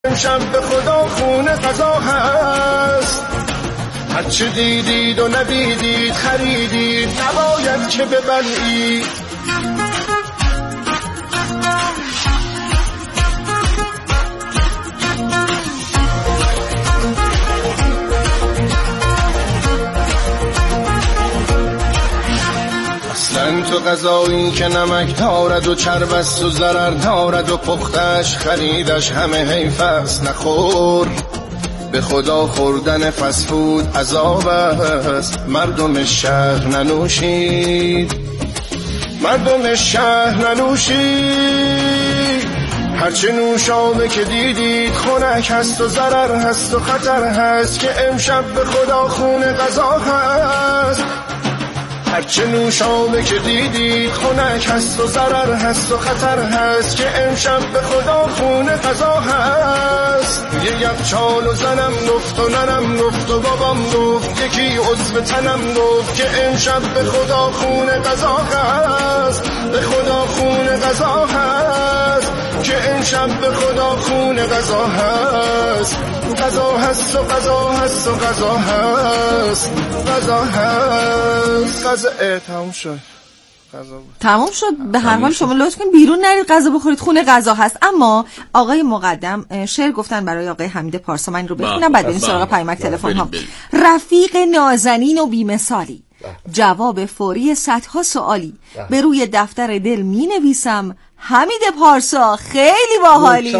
امشب به خدا خونه غذا هست، هرچه دیدید و ندیدید خریدید، نباید که ببلید. اصلا تو غذایی که نمک دارد و چرب است و ضرر دارد و پختش خریدش همه حیف است نخور. به خدا خوردن فست فود عذاب است، مردم شهر ننوشید، مردم شهر ننوشید. هرچه نوشابه که دیدید خنک هست و ضرر هست و خطر هست، که امشب به خدا خونه غذا هست. هرچه نوشابه که دیدید خنک هست و ضرر هست و خطر هست، که امشب به خدا خونه غذا هست. یه یخچال و زنم گفت و ننم گفت و بابام گفت، یکی عضو تنم گفت که امشب به خدا خونه غذا هست. به خدا خونه غذا هست، که امشب به خدا خونه غذا هست. غذا هست و غذا هست و غذا هست، غذا هست. غذا تموم شد، تمام شد. به هر حال شما لطف کنید بیرون نرید غذا بخورید، خونه غذا هست. اما آقای مقدم شعر گفتن برای آقای حمید پارسا، من رو بخونم بعد بریم سراغ پیامک تلفن ها. رفیق نازنین و بی‌مثالی، جواب فوری صدها سوالی، به روی دفتر دل می نویسم حمید پارسا خیلی باحالی.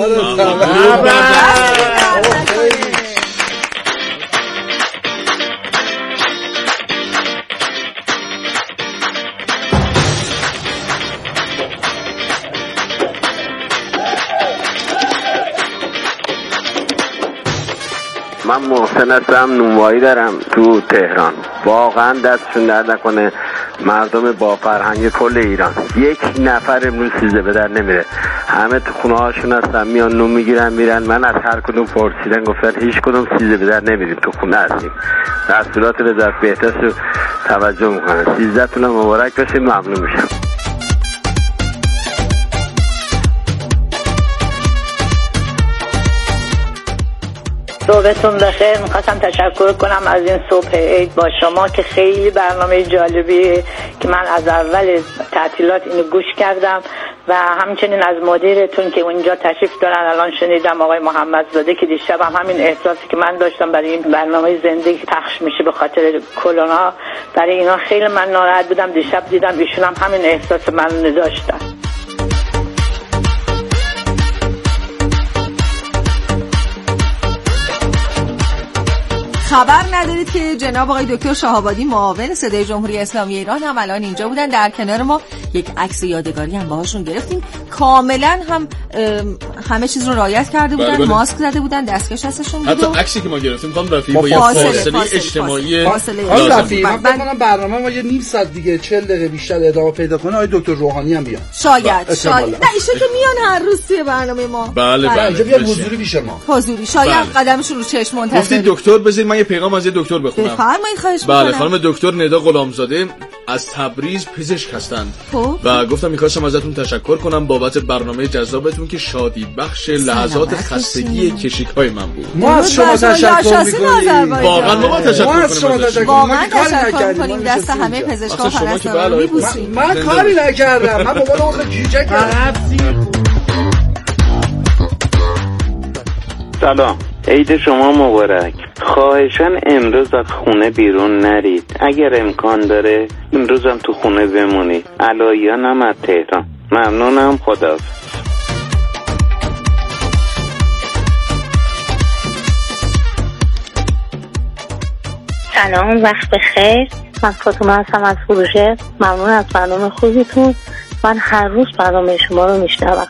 من محسن هستم، نونوایی دارم تو تهران. واقعا دستشون درد نکنه مردم با فرهنگ کل ایران. یک نفر امروز سیزده به در نمیره، همه تو خونه هاشون هستن، میان نون میگیرن میرن. من از هر کدوم پرسیدن گفتن هیچ کدوم سیزده به در نمیریم، تو خونه هستیم. دستورات وزارت بهداشت رو توجه میکنن. 13 تون مبارک باشید، ممنون میشم. صبحتون بخیر. میخواستم تشکر کنم از این صبح عید با شما که خیلی برنامه جالبیه که من از اول تعطیلات اینو گوش کردم و همچنین از مدیرتون که اونجا تشریف دارن. الان شنیدم آقای محمدزاده که دیشب هم همین احساسی که من داشتم برای این برنامه زنده پخش میشه به خاطر کرونا، برای اینا خیلی من ناراحت بودم. دیشب دیدم ایشون هم همین احساس من داشتن. خبر ندارید که جناب آقای دکتر شهابادی معاون صدای جمهوری اسلامی ایران هم الان اینجا بودن در کنار ما. یک عکس یادگاری هم باهاشون گرفتیم. کاملا هم همه چیز رو رعایت کرده بودن. بله. ماسک زده بودن، دستکش هستشون بود. حتی عکسی که ما گرفتیم خانم رفیعی با فاصله اجتماعی خانم رفیعی من فکر کنم برنامه ما یه نیم ساعت دیگه 40 دقیقه بیشتر ادامه پیدا کنه. آقای دکتر روحانی هم بیان. شاید نه ایشون که میان هر روز توی برنامه ما. بله اینجا بیان حضوری پیش ما. حضوری شاید قدمشون رو چشم منتظر. گفتید دکتر بذارید من یه پیغام از یه دکتر بخونم. بفرمایید خواهش می‌کنم. بله خانم دکتر ندا غلامزاده از تبریز پزشک هستند و گفتم می‌خواستم ازتون تشکر کنم بابت برنامه جذابتون که شادی بخش لحظات خستگی کشیک‌های من بود. ما از شما تشکر می‌کنیم. واقعا ما تشکر کنیم. دست همه پزشک‌ها پرستاران می‌بوسیم. من کاری نکردم. من بابا اون جیجه کردم. سلام، عید شما مبارک. خواهشاً امروز از خونه بیرون نرید. اگر امکان داره امروز هم تو خونه بمونید. علایانم از تهران. ممنونم، خداحافظ. سلام، وقت بخیر. من فاطمه هستم از فروشه. ممنون از برنامه خوبیتون. من هر روز برنامه شما رو میشنوم.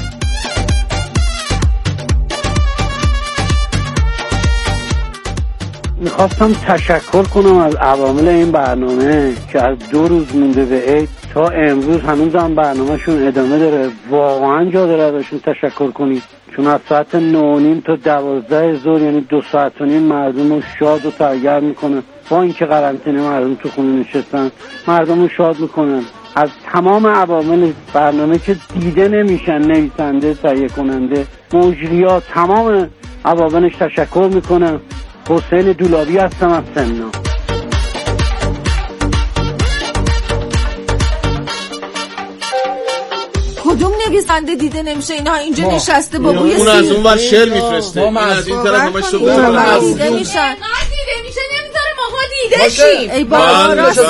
میخواستم تشکر کنم از عوامل این برنامه که از 2 روز مونده به عید تا امروز هنوزم برنامهشون ادامه داره. واقعا جا داره ازشون تشکر کنید، چون از ساعت 9:30 تا 12 ظهر یعنی 2 ساعت و نیم مردم رو شاد و سرگرم میکنن. با اینکه قرنطینه مردم تو خونه نشستن مردم رو شاد میکنن. از تمام عوامل برنامه که دیده نمیشن، نویسنده، تهیه کننده، مجریات، تمام عواملش تشکر میکنم. حسین دولابی هستم از سمنان. کدوم نویسنده دیده نمیشه اینها اینجا نشسته با بوی اون از اون ور شعر میفرسته، این از این طرف همش تو دیده میشن. نمیذاره ماها دیده شیم. ای بابا راست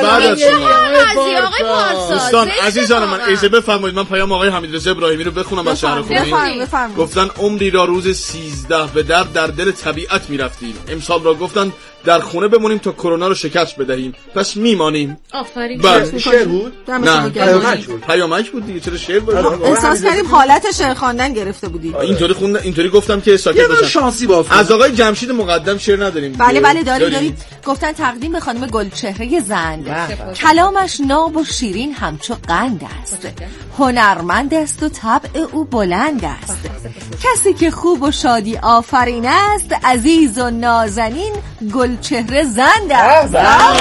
دوستان عزیزان من اجازه بفرمایید من پیام آقای حمیدرضا ابراهیمی رو بخونم از شهر خوبی. گفتن عمری را روز 13 به در دل طبیعت میرفتیم، امسال را گفتن در خونه بمونیم تا کرونا رو شکست بدهیم، پس میمانیم. آفرین. شعر بود؟ نه پیامک بود دیگه، چرا شعر بود؟ احساس کردیم حالت شعر خواندن گرفته بودی. اینطوری خوندم، اینطوری گفتم که ساکت باشم. شانسی بافت. از آقای جمشید مقدم شعر نداریم؟ بله داریم. گفتن تقدیم به خانم گلچهره زند، کلامش ناب و شیرین همچو قند است، هنرمند است و طبع او بلند است، کسی که خوب و شادی آفرین است، عزیز و نازنین گلچهره زند است.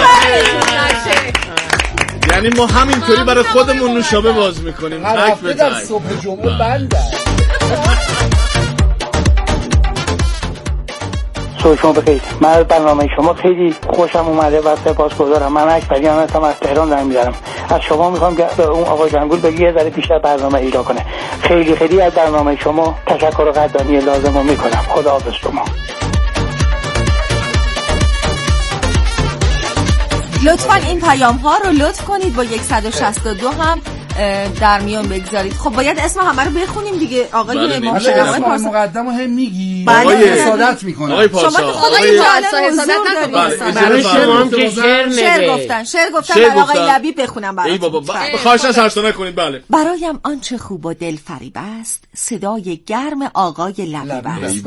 یعنی ما همینطوری برای خودمون نوشابه باز میکنیم. تک به در صبح جمعه بنده. صبح شما بخیر. من از برنامه شما خیلی خوشم اومده و سپاسگزارم. من اکبریان هستم، از تهران دارم می‌ذارم. از شما میخوام که به اون آقای جنگول بگی یه ذره بیشتر برنامه اجرا کنه. خیلی از برنامه شما تشکر و قدردانی لازمو میکنم. خداحافظ شما. لطفاً این پیام ها رو لطف کنید با 162 هم در میون بگذارید. خب باید اسم همه رو بخونیم دیگه. آقای مقدم رو هم میگی. بله حسادت میکنه. آقای پاشا آقای حسادت نکنید. برای شما که شعر گفتن برای آقای لبی بخونم برای. ای بابا خواهش از سرسانه نکنید. بله. برایم آنچه خوب و دل فریب است، صدای گرم آقای لبی است.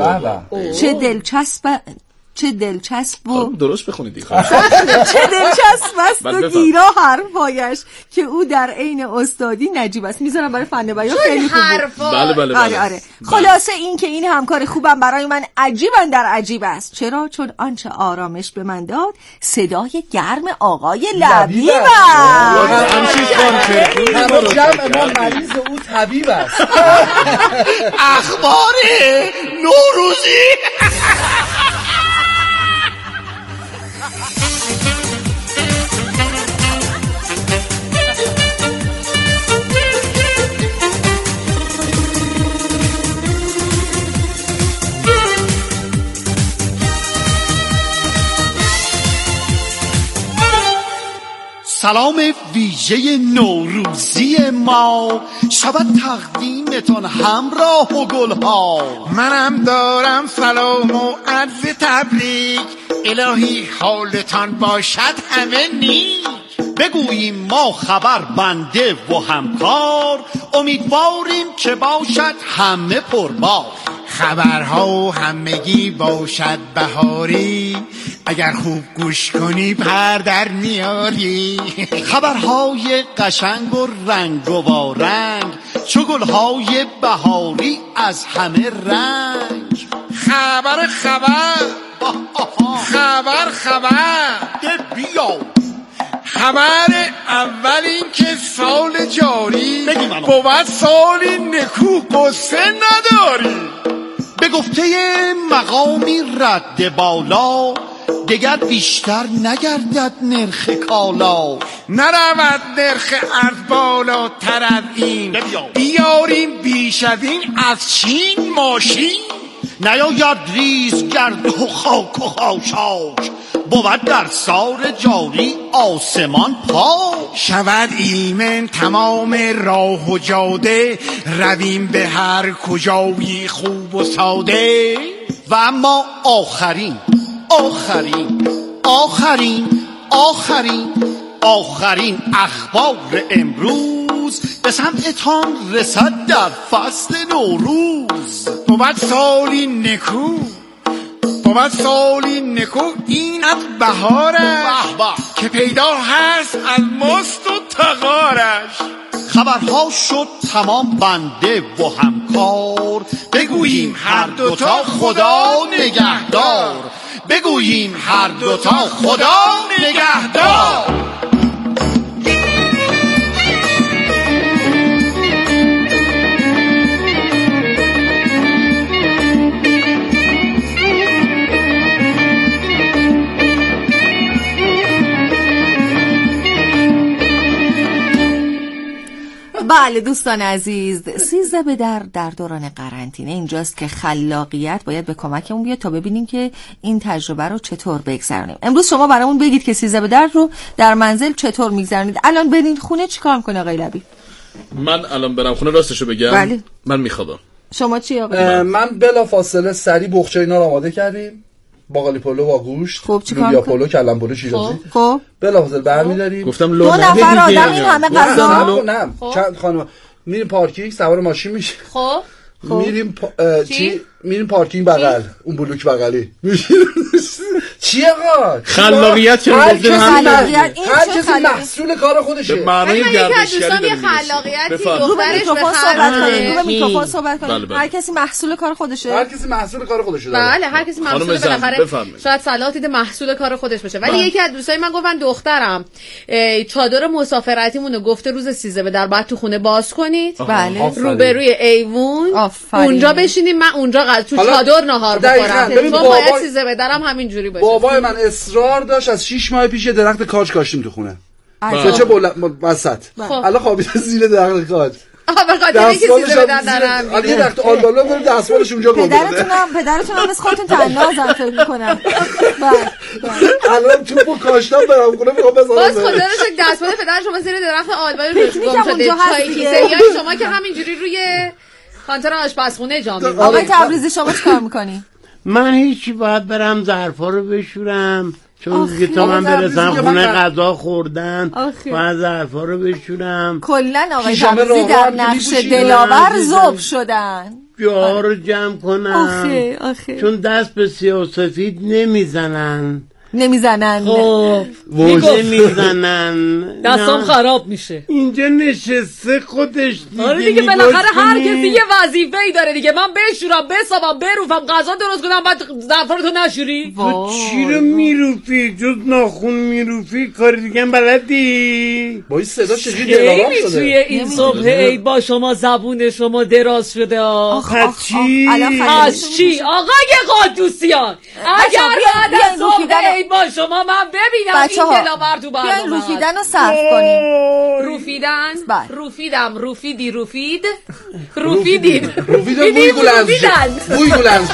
چه دلچسب و درست بخونید دیگه. چه دلچسب است و گیرا حرفایش که او در عین استادی نجیب است. میذارم برای فن بیان خیلی خوبه. بله. آره. خلاصه این که این همکار خوبم برای من عجیبن در عجیب است. چرا؟ چون آنچه آرامش به من داد صدای گرم آقای لبیب است. جمع ما مریض او طبیب است. اخبار نوروزی. سلام ویژه نوروزی ما شود تقدیمتون همراه و گلها. منم دارم سلام و عرض تبریک، الهی حالتان باشد همه نیک. بگوییم ما خبر بنده و همکار، امیدواریم که باشد همه پربار. خبرها همگی باشد بهاری، اگر خوب گوش کنی پر در میاری. خبرهای قشنگ و رنگ و رنگ، چو گلهای بهاری از همه رنگ. خبر ده بیا. خبر اول این که سال جاری بود سالی نکو قصه نداری. به گفته مقامی رد بالا، دگر بیشتر نگردد نرخ کالا. نرود نرخ ارز بالاتر از این، بیاریم بیش از این از چین ماشین. نیاید ریز گرد و خاک و خاشاک، بود در سال جاری آسمان پاک. شود ایمن تمام راه و جاده، رویم به هر کجایی خوب و ساده. و اما آخرین اخبار امروز به سمعتان رسد در فصل نوروز. بود سالی نکو این از بهارش، که پیدا هست از مست و تغارش. خبرها شد تمام بنده و همکار، بگوییم هر دوتا خدا نگهدار. بگوییم هر دوتا خدا نگهدار. بله دوستان عزیز، 13 به در دوران قرنطینه اینجاست که خلاقیت باید به کمکمون بیاد تا ببینیم که این تجربه رو چطور بگذرونیم. امروز شما برامون بگید که 13 به در رو در منزل چطور میگذرونید. الان برین خونه چیکار میکنه آقای لبی؟ من الان برم خونه راستشو بگم بله. من میخوابم. شما چی آقای؟ من بلافاصله سری بخچه اینا رو آماده کردیم، باقالی پلو با گوشت، لوبیا پلو، کلم پلو شیرازی. خب بلافاصله برمی‌داریم. گفتم دو نفر آدم این همه غذا. نه چند خانم میریم پارکینگ، سوار ماشین میشه. خب میریم پارکینگ بغل، اون بلوک بغلی. چی آقا؟ خلاقیت چه هر کسی محصول کار خودشه. به معنای گردشگری خلاقیتی دخترش به میکروفون صحبت کنه. هر کسی محصول کار خودشه. هر کسی محصول کار خودشه. بله هر کسی محصول بالاخره شاید صلاح دیده محصول کار خودش باشه. ولی یکی از دوستای من گفت من دخترم چادر مسافرتیمونو گفته روز 13 به در بعد تو خونه باز کنید. بله. روبروی ایوون اونجا بشینیم، من اونجا تو چادر نهار بخورم. چون باید 13 به درم همین جوری باشه. بابای من اصرار داشت از 6 ماه پیش درخت کاج کاشتیم تو خونه. چه وسط. الان خوابیده زیر درخت کاج. به خاطر اینکه 13 به در دارم. الان یه درخت آلبالو داره دستمالش اونجا گذاشته. پدرتونم از خودتون تنازم فکر می‌کنم. الان توپو کاشتم برام خونه میخوام بزنم. باز خدا رو شکر دستمال پدر شما زیر درخت آلبالو گم شده. چای کیسه یا شما که همینجوری روی کانتر آشپزخونه جا می‌مونید. آقای تبریزی شما چیکار می‌کنی؟ من هیچی، باید برم ظرفا رو بشورم، چون دیگه تا من برسم خونه غذا خوردن باید ظرفا رو بشورم. کلن آقای تبریزی در نقش دلاور ذوب شدن. جاها رو جمع کنم. چون دست به سیاه‌وسفید نمیزنن. خب نمیزنن دستام خراب میشه. اینجا نشسته خودش دیگه بالاخره هر کسی یه وظیفه‌ای داره دیگه. من بشورم، بسابم، بروفم، غذا درست کنم، بعد ظرفا رو تو نشوری. تو چی رو میروفی؟ جز ناخون میروفی کار دیگه هم بلدی؟ با این صدا چجوری دلارام شده؟ توی این صبح عید با شما زبون شما دراز شده. از چی؟ آقای قادوسیان اگر بعد از صبح عید با شما من ببینم این دلاور تو برنامه بیاین روفیدن رو صرف کنیم. روفیدن؟ روفیدم. روفید بوی گلنز.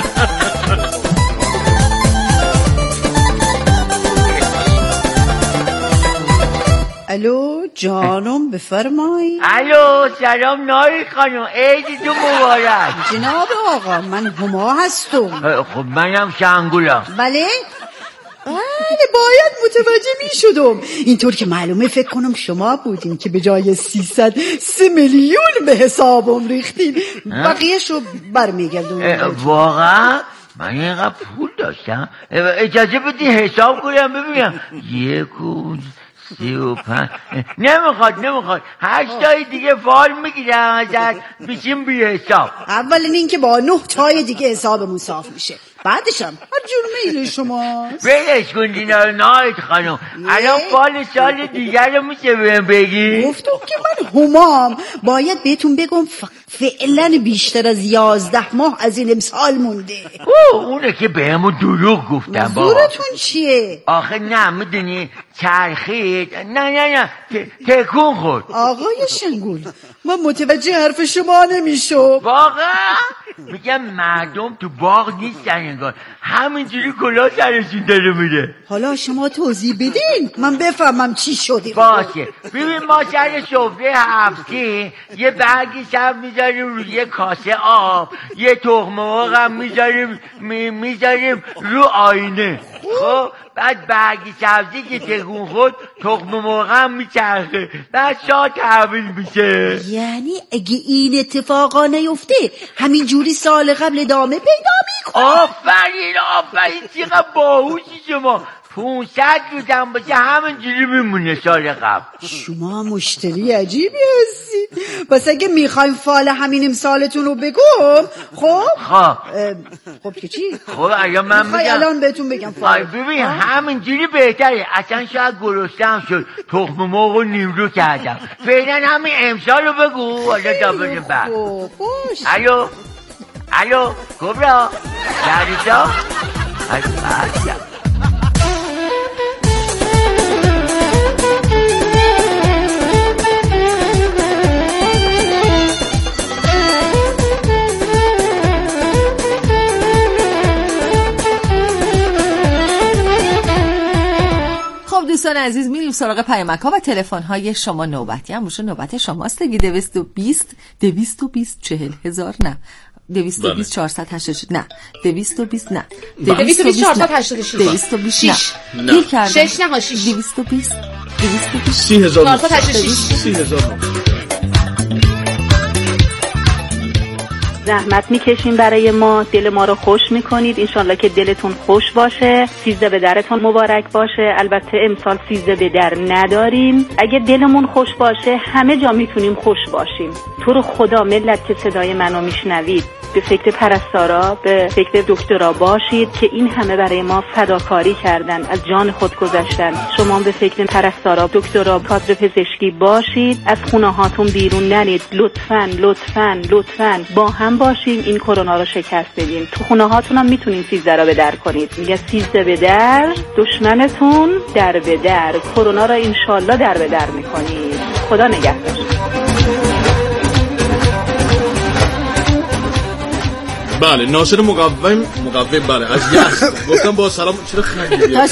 الو جانم بفرمایید. الو سلام ناری خانم، عیدتون مبارک. جناب آقا من هما هستم. خب منم شنگولم. بله باید متوجه می شدم. اینطور که معلومه فکر کنم شما بودین که به جای 3 میلیون به حسابم ریختین. بقیه‌شو برمیگردونم. واقعا من اینقدر پول داشتم؟ اجازه بدی حساب کنم ببینم. 35 نمیخواد 8 تای دیگه فال میگیرم ازت بشیم بی حساب. اولین این که با 9 تای دیگه حسابمون صاف میشه، بعدشم هر جور میل شماست. بلش کن دینا رو نایت خانم. الان فال سال دیگر رو میشه بهم بگی؟ گفتم که من همام باید بهتون بگم فعلا بیشتر از 11 ماه از این امسال مونده. اونه که بهمون دروغ گفتم بابا. زورتون چیه؟ آخه نه میدونی چرخید نه تکون خورد. آقای شنگول من متوجه حرف شما نمیشم. واقعا میگم مردم تو باغ نیستن انگار، همینجوری گلا سرشون داره میره. حالا شما توضیح بدین من بفهمم چی شده. باشه ببین ما سر سفره هفته یه برگی سبز میذاریم روی یه کاسه آب، یه تخم مرغ هم میذاریم رو آینه. خب بعد برگی سبزی که تکون خود تخم مرغ هم میچرخه، بعد شاه تحویل میشه. یعنی اگه این اتفاقا نیفته همین جوری سال قبل ادامه پیدا میکنه. آفرین چقدر باهوشی شما. 500 روزم باشه همینجوری میمونه سال قبل. شما مشتری عجیبی هستی. بس اگه میخوایم فال همین امسالتون رو بگم. خب که چی؟ خب اگه من میخوای الان بهتون بگم فال. ببین همینجوری بهتره. اصلا شاید گرسنه‌ام شد تخم مرغ رو نیمرو کردم. فعلا همین امسال رو بگو حالا تا بریم بعد. الو کبرا دریجا دوستان عزیز میریم سراغ پیامک‌ها و تلفن‌های شما. نوبتی هم باشه، نوبت شماست دیگه. 220 40,000 نه 220 486 نه 220 نه 220 486 220 نه گیر کردم 6 نه 6 220 30,000 486 زحمت میکشین برای ما، دل ما رو خوش میکنید. انشالله که دلتون خوش باشه، 13 به درتون مبارک باشه. البته امسال 13 به در نداریم. اگه دلمون خوش باشه همه جا میتونیم خوش باشیم. تو رو خدا ملت که صدای منو میشنوید به فکر پرستارا، به فکر دکترا باشید که این همه برای ما فداکاری کردن، از جان خود گذشتن. شما به فکر پرستارا، دکترا، کادر پزشکی باشید. از خونه هاتون بیرون نرید. لطفاً با هم باشیم این کرونا رو شکست بدیم. تو خونه هاتون هم میتونین 13 رو به در کنید. میگه 13 به در، دشمنتون در به در. کرونا رو انشالله در به در میکنید. خدا نگهدار. بله ناصر مقوم بله از یخ گفتم با سلام. چرا خندیدی؟ شما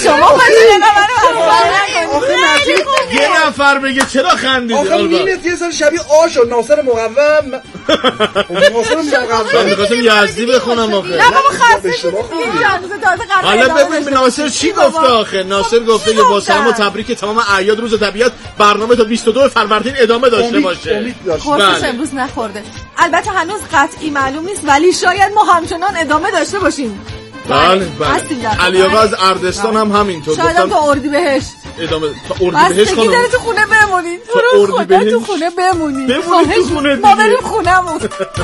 یه نفر بگه چرا خندیدی؟ آخه میمت یه سر شبیه آشو ناصر مقوم. ناصر مقوم میخواستم یزدی بخونم آخه. نه بابا خسته حالا ببین ناصر چی گفته آخه. ناصر گفته یه با سلام و تبریک تمام اعیاد روز طبیعت برنامه تا 22 فروردین ادامه داشته باشه. خودش امروز نخورده. البته هنوز قطعی معلوم نیست ولی شاید ما همچنان ادامه داشته باشیم. بله علی آقا از اردستان هم همینطور شاید تا اردیبهشت ادامه. تا اردیبهشت خانم تو خونه بمونید. تو خدا تو خونه بمونید. ما بریم خونمون.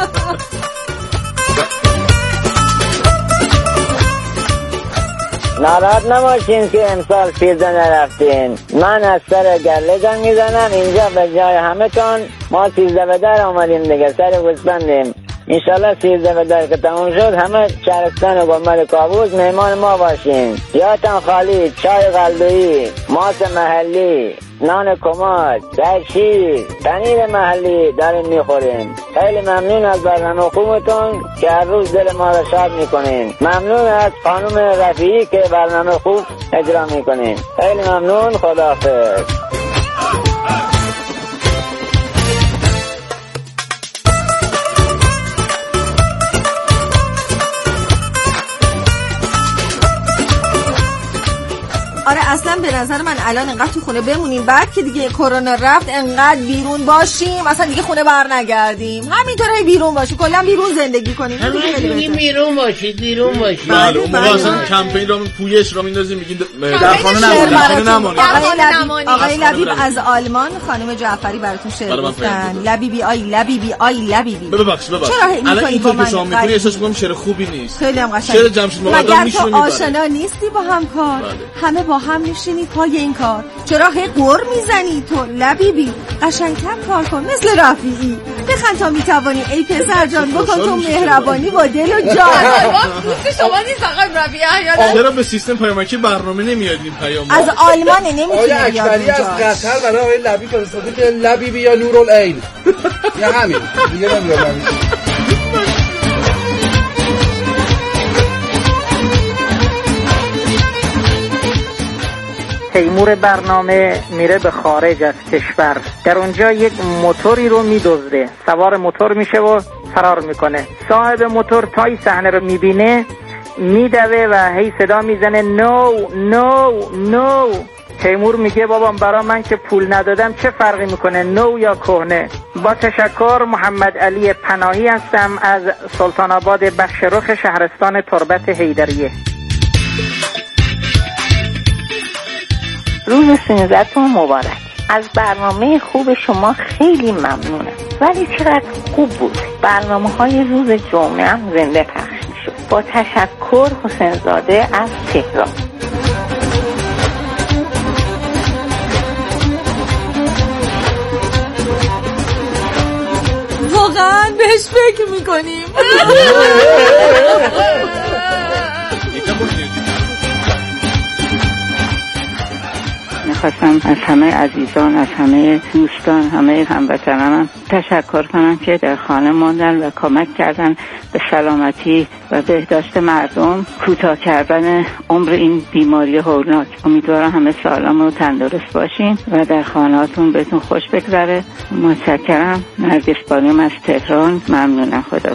ناراحت نباشین که امسال 13 نرفتین. من از سر گله جنگ میزنم اینجا به جای همه تون. ما 13 به در آمدیم دیگه، سر گوسفندیم. انشالله 13 به در که تموم شد همه شهرستان و گنبد کابوس مهمان ما باشین. یادتان خالی، چای قلدویی، ماست محلی، نان کمد، شیر، پنیر محلی داریم میخوریم. خیلی ممنون از برنامه خوبتون که هر روز دل ما را شاد میکنین. ممنون از خانم رفیعی که برنامه خوب اجرا میکنین. خیلی ممنون. خداحافظ. آره اصلا به نظر من الان انقدر تو خونه بمونیم، بعد که دیگه کرونا رفت انقدر بیرون باشیم، اصلا دیگه خونه بر نگردیم، همینطوره بیرون باشیم، کلا بیرون زندگی کنیم. همین بیرون باشید. بله اون موقع اصلا کمپین را پویش را میندازیم میگین در خانه نمانید. آقای لبیب از آلمان خانم جعفری براتون شعر گفتن. لبیبی آی لبیبی. ببخشید الان اینطور که شما میکنی احساس میکنم شعر خوبی نیست. خیلی هم قشنگه. شعر جمشید مقدم میشونی. آشنا نیستی با هم کار، همه با هم میشینی پای این کار. چرا هی قر میزنی تو لبیبی؟ قشنگتر کار کن مثل رفیعی. بخند تا میتوانی ای پسر جان، بکن تو مهربانی با دل و جان. دوست شما نیست فقط رفیعی. چرا به سیستم پیامکی برنامه نمیاد این پیام؟ از آلمان نمیتونه بیاد. اکبری از قطر برای آقای لبیب فرستاده که لبیبی یا نورالعین. یا همین دیگه نمیاد. تیمور برنامه میره به خارج از کشور، در اونجا یک موتوری رو میدزده، سوار موتور میشه و فرار میکنه. صاحب موتور تای صحنه رو میبینه، میدوه و هی صدا میزنه نو نو نو. تیمور میگه بابا برای من که پول ندادم چه فرقی میکنه، نو یا کهنه. با تشکر، محمد علی پناهی هستم از سلطان آباد بخش رخ شهرستان تربت حیدریه. روز 13 مبارک. از برنامه خوب شما خیلی ممنونم، ولی چقدر خوب بود. برنامه‌های روز جمعه هم زنده پخش می‌شد. با تشکر، حسین زاده از تهران. واقعا بهش فکر می‌کنیم. خواستم از همه عزیزان، از همه دوستان، همه هموطنانم تشکر کنم که در خانه ماندن و کمک کردن به سلامتی و بهداشت مردم، کوتاه کردن عمر این بیماری هولناک. امیدوارم همه سالم و تندرست باشین و در خانهاتون بهتون خوش بگذره. متشکرم. نرگس بانوم از تهران. ممنونم. خدا.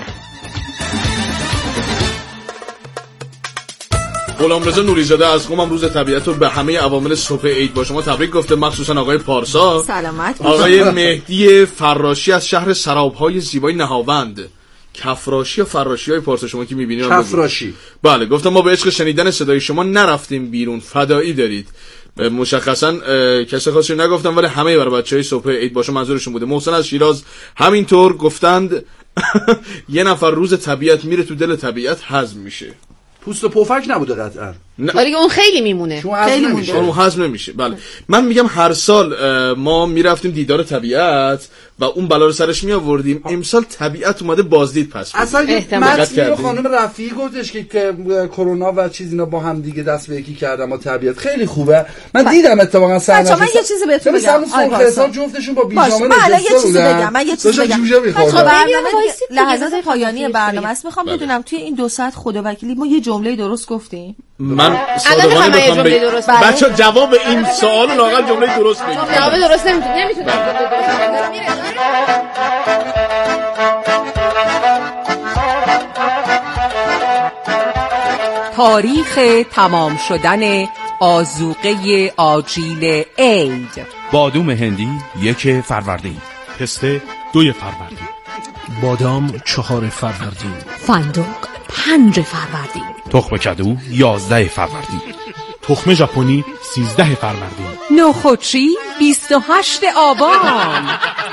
غلامرضا نوری‌زاده از قم روز طبیعت رو به همه عوامل صبح عید با شما تبریک گفته، مخصوصا آقای پارسا. سلامت. آقای مهدی فراشی از شهر سراب‌های زیبای نهاوند. کفراشی یا فراشی های پارسا شما که می‌بینید؟ کفراشی. بله، گفتم ما به عشق شنیدن صدای شما نرفتیم بیرون، فدایی دارید. مشخصا کسی خاصی نگفتم ولی همه برای بچهای صبح عید باشه منظورشون بوده. محسن از شیراز همینطور گفتند یه نفر روز طبیعت میره تو دل طبیعت هضم میشه. پوست و پفک نبوده قطعا. ولی اون خیلی میمونه. خیلی نمیشه. اون هضم نمیشه. بله. من میگم هر سال ما میرفتیم دیدار طبیعت و اون بلا رو سرش می آوردیم. امسال طبیعت اومده بازدید پس. اصلا متن خانم رفیعی گفتش که کرونا و چیز اینا با هم دیگه دست به یکی کردن با طبیعت. خیلی خوبه. من دیدم اتفاقا صحنه. من یه چیزی بهتون بگم. حساب جفتشون با بیجامه نشسته. من یه چیزی بگم. لحظات پایانی برنامه است. میخوام بدونم توی این 2 ساعت خداوکیلی ما یه جمله درست گفتیم؟ من صادقانه بخوام بچا جواب این سوال لااقل جمله درست بگید. جواب درست نمیتونم. تاریخ تمام شدن آذوقه آجیل عید. بادوم هندی 1 فروردین، پسته 2 فروردین، بادام 4 فروردین، فندق 5 فروردین، تخم کدو 11 فروردین، تخم ژاپنی 13 فروردین، نخودچی 28 آبان.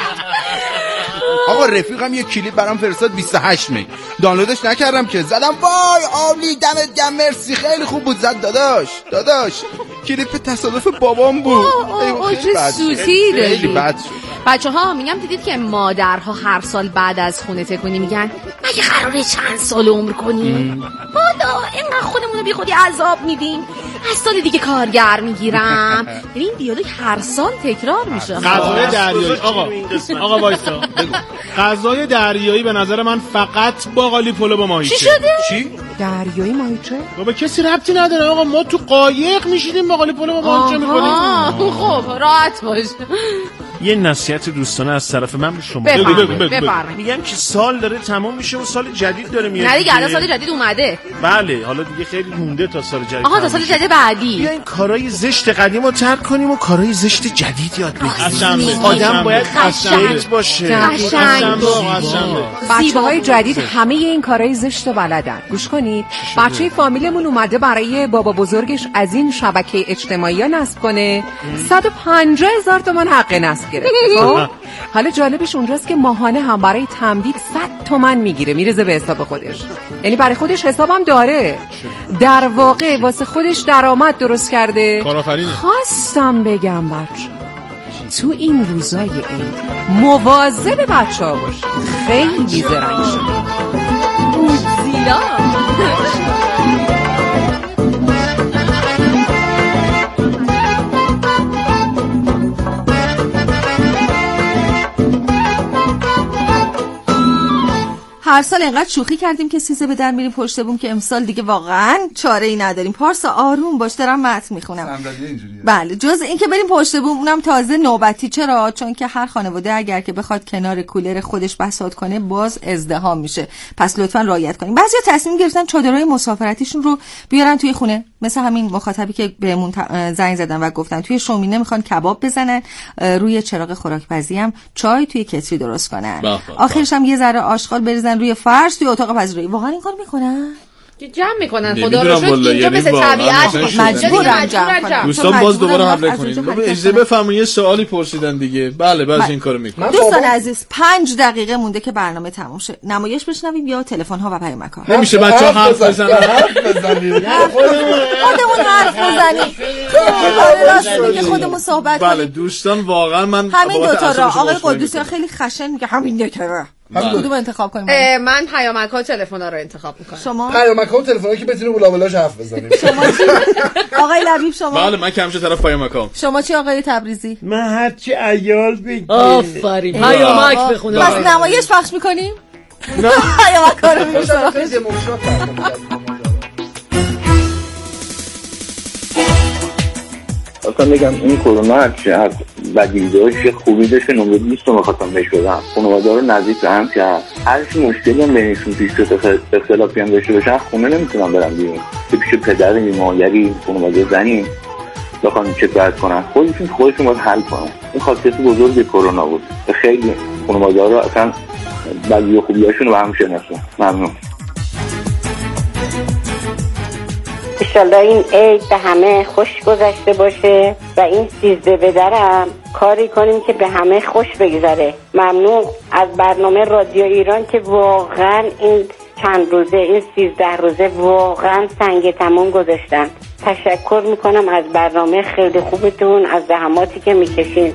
آقا رفیقم یه کلیپ برام فرستاد 28 می دانلودش نکردم که زدم وای عالی دمت گرم مرسی خیلی خوب بود. زد داداش کلیپ تصادف بابام بود. خیلی بد شد. بچه‌ها میگم دیدید که مادرها هر سال بعد از خونه تکونی میگن مگه قراره چند سال عمر کنیم؟ والا اینقدر خودمون رو بی خودی عذاب میدیم. از سال دیگه کارگر میگیرم. این دیالوگ هر سال تکرار میشه. غذای دریایی آقا وایسا بگو. غذای دریایی به نظر من فقط باقالی پلو با ماهیچه. چی شده؟ چی؟ دریایی ماهیچه؟ بابا کسی ربطی نداره آقا، ما تو قایق میشیدیم باقالی پلو با ماهیچه میکنیم. خب راحت باش. یه نصیحت دوستانه از طرف من به شما. بفرمایید. میگم که سال داره تموم میشه و سال جدید داره میاد. نه دیگه الان سال جدید اومده. بله حالا دیگه خیلی مونده تا سال جدید. آها تا سال جدید بعدی. بیاین کارهای زشت قدیم رو ترک کنیم و کارهای زشت جدید یاد بگیریم. آدم باید قشنگ باشه. بچه‌های جدید همه این کارهای زشت رو بلدن. گوش کنید. بچه فامیلمون اومده برای بابا بزرگش از این شبکه اجتماعی نصب کنه. 150,000 تومان حق نصب گرفت. خب حالا جالبش اونجاست که ماهانه هم برای تمدید 100 تومن میگیره میرزه به حساب خودش. یعنی برای خودش حسابم داره. در واقع واسه خودش درآمد درست کرده. کارآفرینه. خواستم بگم بچه تو این روزای عید مواظب بچه‌ها باش. خیلی زرنگ شده. زیلا. هر سال اینقدر شوخی کردیم که سیزه به در میریم پشت بوم که امسال دیگه واقعا چاره ای نداریم. پارسا آروم باش، دارم متن میخونم. بله جز این که بریم پشت بوم اونم تازه نوبتی. چرا؟ چون که هر خانواده اگر که بخواد کنار کولر خودش بساط کنه باز ازدحام میشه. پس لطفا رعایت کنیم. بعضیا تصمیم گرفتن چادرهای مسافرتیشون رو بیارن توی خونه، مثل همین مخاطبی که بهمون زنگ زدن و گفتن توی شومینه میخوان کباب بزنن، روی چراغ خوراکپزی هم چای توی کتری درست کنن، آخرش هم یه ذره آشغال بریزن روی فرش توی اتاق پذیرایی. واقعا این کار میکنن؟ جمع میکنن. خدا رو شکر اینجا مثل طبیعت مجبورن جمع کنن. دوستان باز دوباره حمله کنید. اجازه بفرمایید یه سوالی پرسیدن دیگه. بله بعضی این کارو میکنن. دوستان عزیز 5 دقیقه مونده که برنامه تموم شه. نمایش بشنویم یا تلفن ها و پیامک ها؟ نمیشه بچه‌ها حرف بزنن. خودمون حرف بزنیم. راست خودمون صحبت کنیم. بله دوستان واقعا من همین دو تا راه. آقای قدوسی خیلی خشن میگه همین دو تا راه. کدوم انتخاب کنیم؟ من پیامک‌ها تلفن‌ها رو انتخاب می‌کنم. شما پیامک‌ها و تلفن‌ها که بتونیم بلابلاش حرف بزنیم. شما چی؟ آقای لبیب شما؟ بله من که همیشه طرف پیامک‌ها. شما چی آقای تبریزی؟ من هرچی عیال بگی. آفرین. پیامک بخونه. پس نمایش پخش می‌کنیم؟ نه. پیامک‌ها رو می‌شناسیم. اصلا بگم این کرونا هرچی از بدیدهاش خوبی داشت که نمره 20 رو میخواستم بشودم خانواده رو نزدیک به هم کرد. هرچی مشکلی هم بینشون پیش شد اختلافی هم داشته باشن خونه نمیتونم برم بیرون که پیش پدر مادری خانواده زنی بخوام چه باید کنن خودشون باید حل کنن. این خاصیت بزرگ کرونا بود که خیلی خانواده رو اصلا بدی و خوبیاشون رو به هم شناسون. ممنون. انشالله این عید به همه خوش گذشته باشه و این 13 به درم کاری کنیم که به همه خوش بگذره. ممنون از برنامه رادیو ایران که واقعا این چند روزه این 13 روزه واقعا سنگ تموم گذاشتن. تشکر میکنم از برنامه خیلی خوبتون، از زحماتی که میکشین.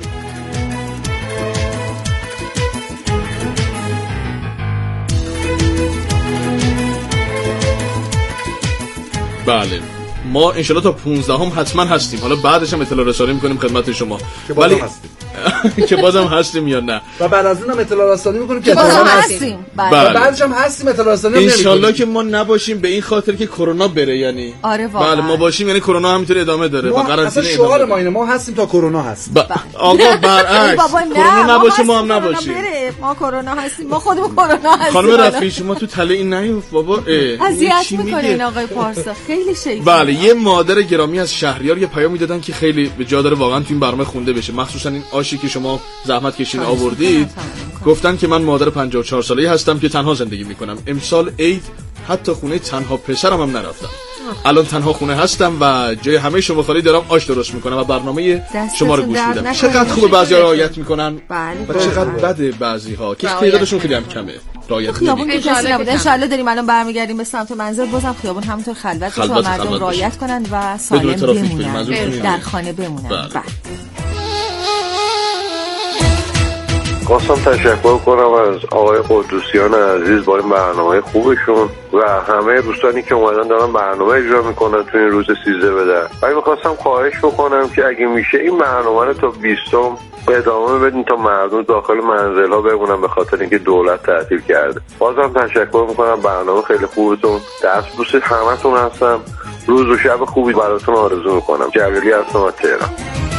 بله ما انشالله تا 15 هم حتما هستیم. حالا بعدش هم اطلاع رسانی میکنیم خدمت شما ولی که بازم هستیم یا نه و بعد از اونم اطلاع رسانی میکنیم که بازم هستیم. بله. بعدش هم هستیم اطلاع رسانی انشالله که ما نباشیم به این خاطر که کرونا بره. یعنی آره واقعا بله ما باشیم یعنی کرونا همینطوری ادامه داره و قرنطینه شعار ما اینه ما هستیم تا کرونا هست. آقا برعکس کرونا نباشه ما هم نباشیم. ما کرونا هستیم ما خودمون کرونا هستیم. خانم رفیعی شما تو تله این نیوف بابا. اذیت میکنین آقای پارسا خیلی شیطان. بله یه مادر گرامی از شهریار یه پیامی دادن که خیلی به جا داره واقعا تو این برنامه خونده بشه مخصوصا این آشی که شما زحمت کشین آوردید. گفتن که من مادر 54 ساله‌ای هستم که تنها زندگی میکنم. امسال عید حتی خونه تنها پسرم هم نرفتم. الان تنها خونه هستم و جای همه شما خالی دارم آش درست میکنم و برنامه شما رو گوش میدم. چقدر خوبه بعضی‌ها رعایت میکنن و چقدر بده بعضی‌ها که تعدادشون خیلی هم کمه. خیابون که کسی نبود. انشالله داریم الان برمیگردیم به سمت منزل بازم خیابون همونطور خلوت بشه و مردم رعایت کنن و سالم بمونن در خانه بمونن. خواستم تشکر کنم از آقای قدوسیان عزیز با این برنامه خوبشون و همه دوستانی که اومدن دارن برنامه اجرا میکنن تو این روز 13 به در. ولی میخواستم خواهش بکنم که اگه میشه این برنامه رو تا 20م ادامه بدین تا مردم داخل منزل ها بمونن به خاطر اینکه دولت تعطیل کرده. بازم تشکر میکنم برنامه خیلی خوبتون. دست بوس همتون هستم. روز و شب خوبی براتون آرزو میکنم. جلیلی هستم از تهران.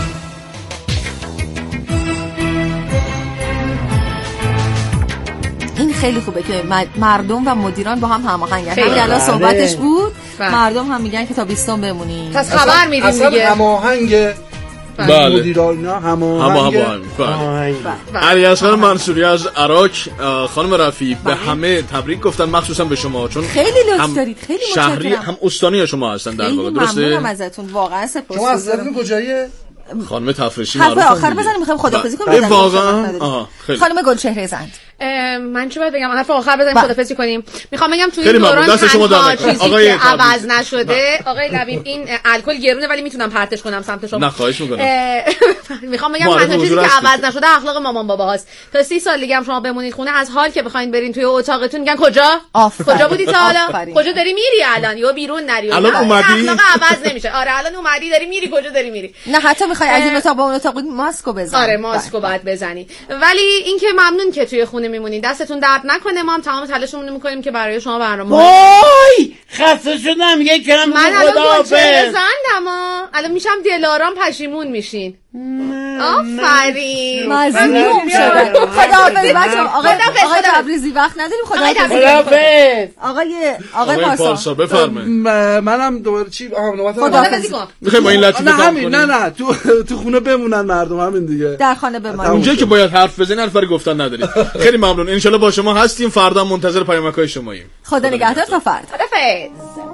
این خیلی خوبه که مردم و مدیران با هم هماهنگن. همین الان صحبتش بود. مردم هم میگن که تا 20 بمونیم. پس خبر میدیم دیگه. اصلا هماهنگ مدیران هماهنگ. علی اصغر منصوری از عراق. خانم رفیعی به همه تبریک گفتن مخصوصا به شما چون خیلی لطف دارید. خیلی شهری هم استانی شما هستن در واقع. درسته؟ ممنونم ازتون واقعا سپاسگزارم. شما اصلا کجاییه؟ خانم تفریشی معروفه. حرف آخر بزنیم میخوایم خدافظی کنیم. واقعا خانم گلچهره زند. من چی باید بگم؟ حرف آخر بزنیم خدافظی کنیم. میخوام بگم توی این دوران تنها چیزی که عوض نشده آقای لبیب این الکل گرونه ولی میتونم پرتش کنم سمت شما. نه خواهش میکنم. میخوام بگم تنها چیزی که عوض نشده اخلاق مامان بابا هاست. تا 30 سال دیگه هم شما بمونید خونه از حال که بخواید برین توی اتاقتون میگن کجا بودی تا حالا؟ کجا داری میری الان؟ یا بیرون نری؟ الان اومدی؟ اخلاق عوض نمیشه. آره الان اومدی داری میری کجا داری میری؟ نه حتی میخوای از این اتاق با اون اتاق ماسکو بزنی. آره ماسکو باید بزنی. ولی اینکه ممنون که توی خونه میمونید. دستتون درد نکنه. ما هم تمام تلاشمون میکنیم که برای شما برنامه. وای خسته شدم یکم. من الان زندم. الان میشم دلارام پشیمون میشین. آفرین مظلوم شدن. خداحافظ بچه‌ها. آقای تبریزی وقت نداریم. خداحافظ. آقای پارسا بفرمایید. منم دوباره چی خداحافظی کن. میخوای با این لطیفه همین نه تو خونه بمونن مردم همین دیگه. در خانه بمونن. اونجایی که باید حرف بزنین حرفی گفتن ندارید. خیلی ممنون. ان شاءالله با شما هستیم. فردا منتظر پیامک‌های شماییم. خدا نگهدار تا فردا. خداحافظ.